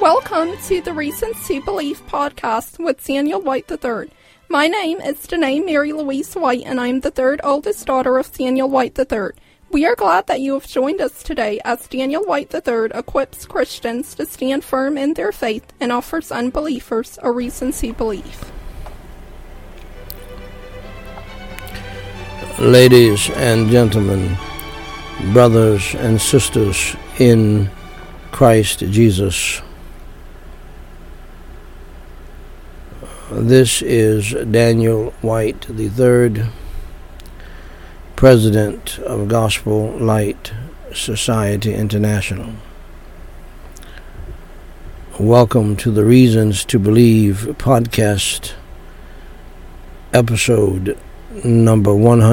Welcome to the Reasons to Believe podcast with Daniel White III. My name is Danae Mary Louise White, and I'm the third oldest daughter of Daniel White III. We are glad that you have joined us today as Daniel White III equips Christians to stand firm in their faith and offers unbelievers a reason to believe. Ladies and gentlemen, brothers and sisters in Christ Jesus, this is Daniel White III, President of Gospel Light Society International. Welcome to the Reasons to Believe podcast, episode number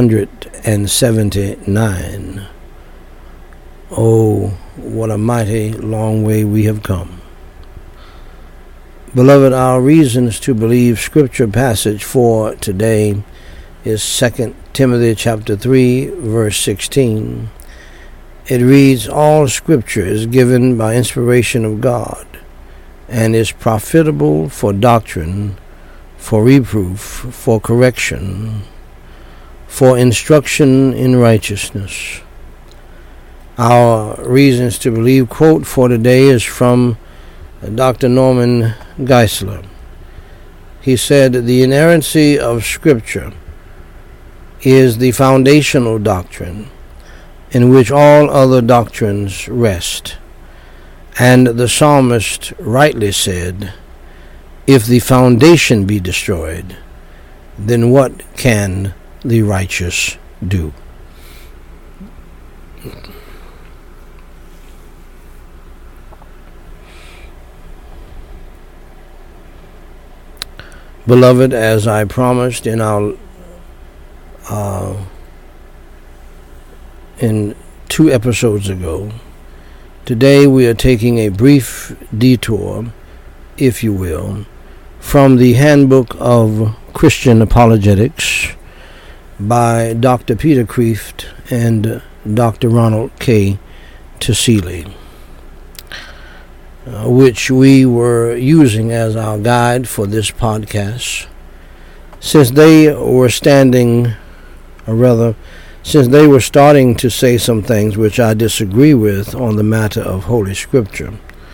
179. Oh, what a mighty long way we have come. Beloved, our Reasons to Believe scripture passage for today is 2 Timothy chapter 3, verse 16. It reads, "All scripture is given by inspiration of God, and is profitable for doctrine, for reproof, for correction, for instruction in righteousness." Our Reasons to Believe quote for today is from Dr. Norman Geisler. He said, "The inerrancy of Scripture is the foundational doctrine in which all other doctrines rest." And the psalmist rightly said, "If the foundation be destroyed, then what can the righteous do?" Beloved, as I promised in in 2 episodes ago, today we are taking a brief detour, if you will, from the Handbook of Christian Apologetics by Dr. Peter Kreeft and Dr. Ronald K. Tassili, which we were using as our guide for this podcast, since they were starting to say some things which I disagree with on the matter of Holy Scripture.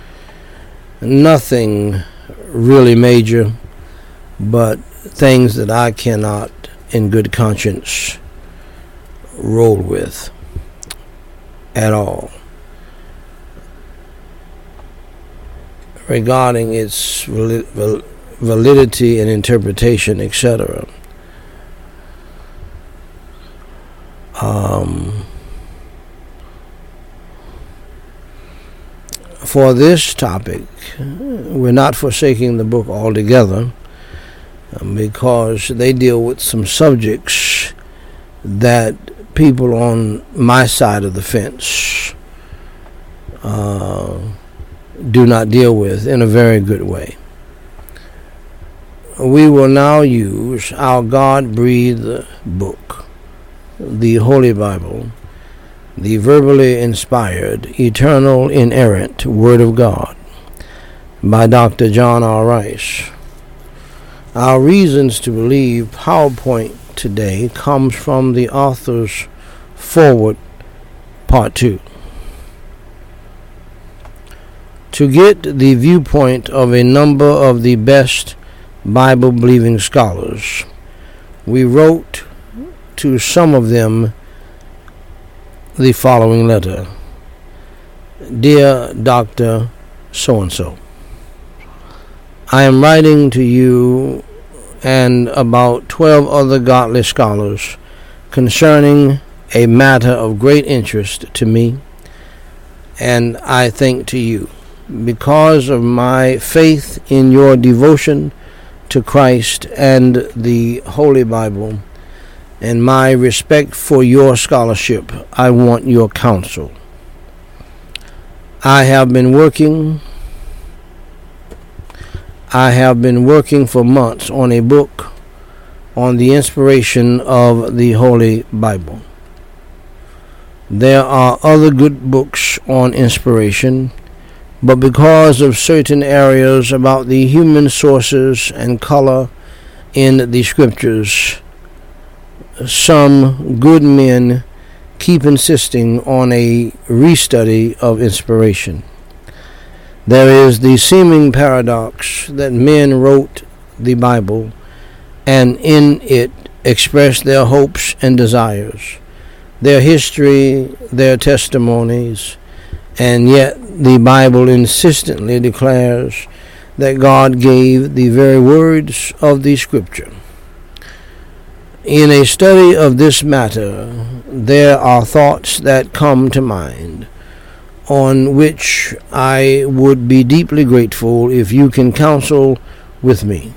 Nothing really major, but things that I cannot, in good conscience, roll with at all, regarding its validity and interpretation, etc. For this topic, we're not forsaking the book altogether, because they deal with some subjects that people on my side of the fence do not deal with in a very good way. We will now use our God-breathed book, the Holy Bible, the verbally inspired, eternal, inerrant Word of God by Dr. John R. Rice. Our Reasons to Believe PowerPoint today comes from the author's foreword, part 2. To get the viewpoint of a number of the best Bible-believing scholars, we wrote to some of them the following letter. Dear Dr. So-and-so, I am writing to you and about 12 other godly scholars concerning a matter of great interest to me, and I think to you, because of my faith in your devotion to Christ and the Holy Bible, and my respect for your scholarship, I want your counsel. I have been working for months on a book on the inspiration of the Holy Bible. There are other good books on inspiration, but because of certain areas about the human sources and color in the scriptures, some good men keep insisting on a restudy of inspiration. There is the seeming paradox that men wrote the Bible and in it expressed their hopes and desires, their history, their testimonies, and yet the Bible insistently declares that God gave the very words of the Scripture. In a study of this matter, there are thoughts that come to mind on which I would be deeply grateful if you can counsel with me.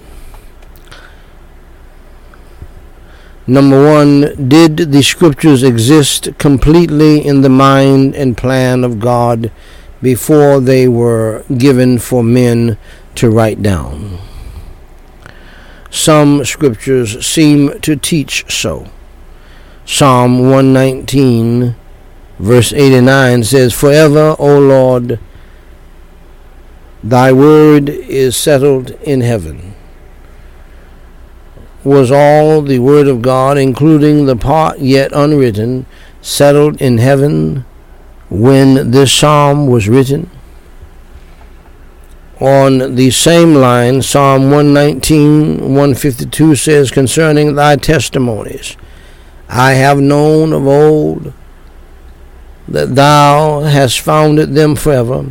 Number one, did the Scriptures exist completely in the mind and plan of God before they were given for men to write down? Some Scriptures seem to teach so. Psalm 119, verse 89 says, "Forever, O Lord, thy word is settled in heaven." Was all the word of God, including the part yet unwritten, settled in heaven when this psalm was written? On the same line, Psalm 119, 152 says, "Concerning thy testimonies, I have known of old that thou hast founded them forever."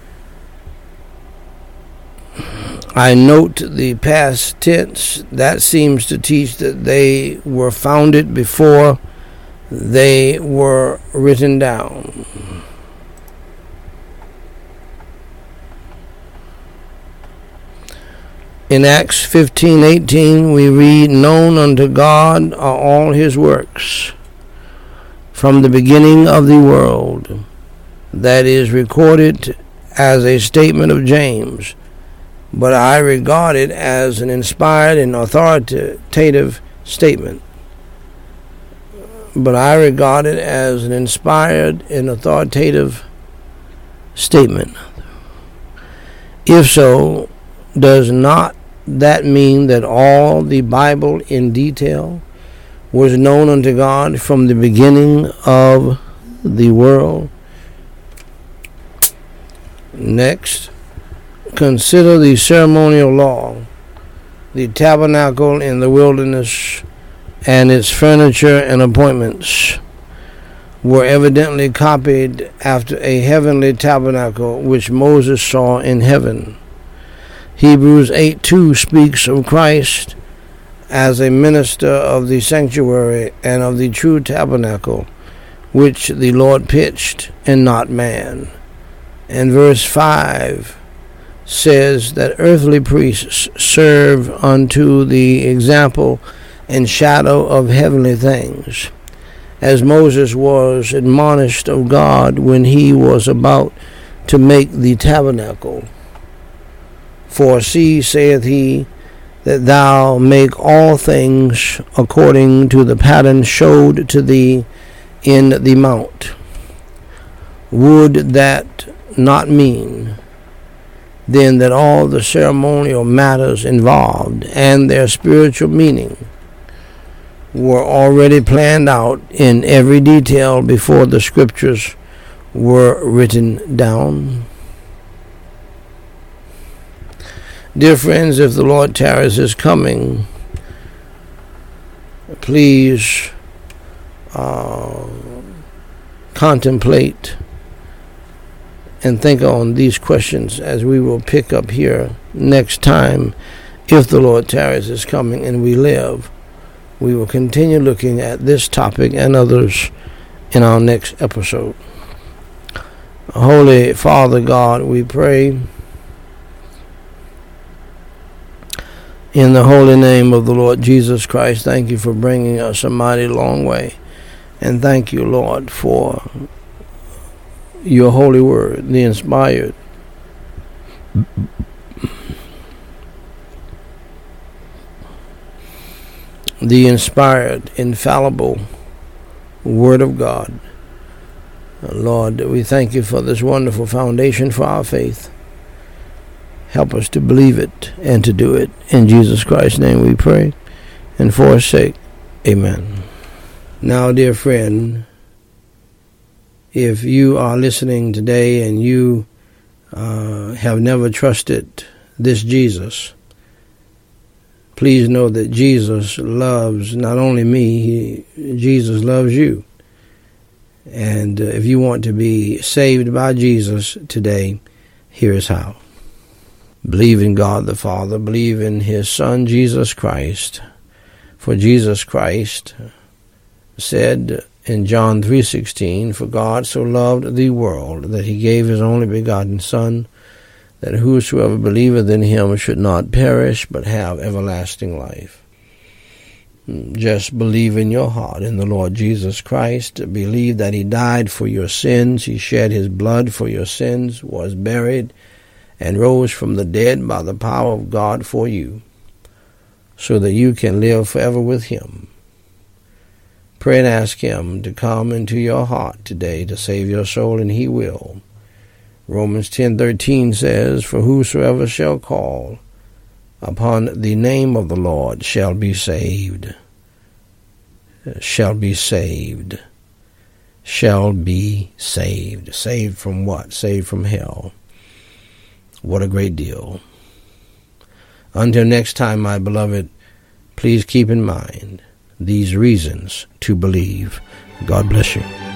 I note the past tense. That seems to teach that they were founded before they were written down. In Acts 15:18 we read, "Known unto God are all his works from the beginning of the world." That is recorded as a statement of James, but I regard it as an inspired and authoritative statement. If so, does not that mean that all the Bible in detail was known unto God from the beginning of the world? Next, consider the ceremonial law. The tabernacle in the wilderness and its furniture and appointments were evidently copied after a heavenly tabernacle which Moses saw in heaven. Hebrews 8:2 speaks of Christ as a minister of the sanctuary and of the true tabernacle, which the Lord pitched and not man. And verse 5 says that earthly priests serve unto the example and shadow of heavenly things, as Moses was admonished of God when he was about to make the tabernacle. "For see, saith he, that thou make all things according to the pattern showed to thee in the mount." Would that not mean then that all the ceremonial matters involved and their spiritual meaning were already planned out in every detail before the Scriptures were written down? Dear friends, if the Lord tarries his coming, please contemplate and think on these questions as we will pick up here next time. If the Lord tarries his coming and we live, we will continue looking at this topic and others in our next episode. Holy Father God, we pray in the holy name of the Lord Jesus Christ. Thank you for bringing us a mighty long way. And thank you, Lord, for your holy word, the inspired, infallible word of God, Lord, we thank you for this wonderful foundation for our faith. Help us to believe it and to do it. In Jesus Christ's name we pray, and for his sake, amen. Now, dear friend, if you are listening today and you have never trusted this Jesus, please know that Jesus loves not only me, Jesus loves you. And if you want to be saved by Jesus today, here is how. Believe in God the Father, believe in his Son, Jesus Christ. For Jesus Christ said in John 3:16, "For God so loved the world that he gave his only begotten Son, that whosoever believeth in him should not perish, but have everlasting life." Just believe in your heart in the Lord Jesus Christ. Believe that he died for your sins. He shed his blood for your sins, was buried, and rose from the dead by the power of God for you, so that you can live forever with him. Pray and ask him to come into your heart today to save your soul, and he will. Romans 10:13 says, "For whosoever shall call upon the name of the Lord shall be saved." Shall be saved. Shall be saved. Saved from what? Saved from hell. What a great deal. Until next time, my beloved, please keep in mind these reasons to believe. God bless you.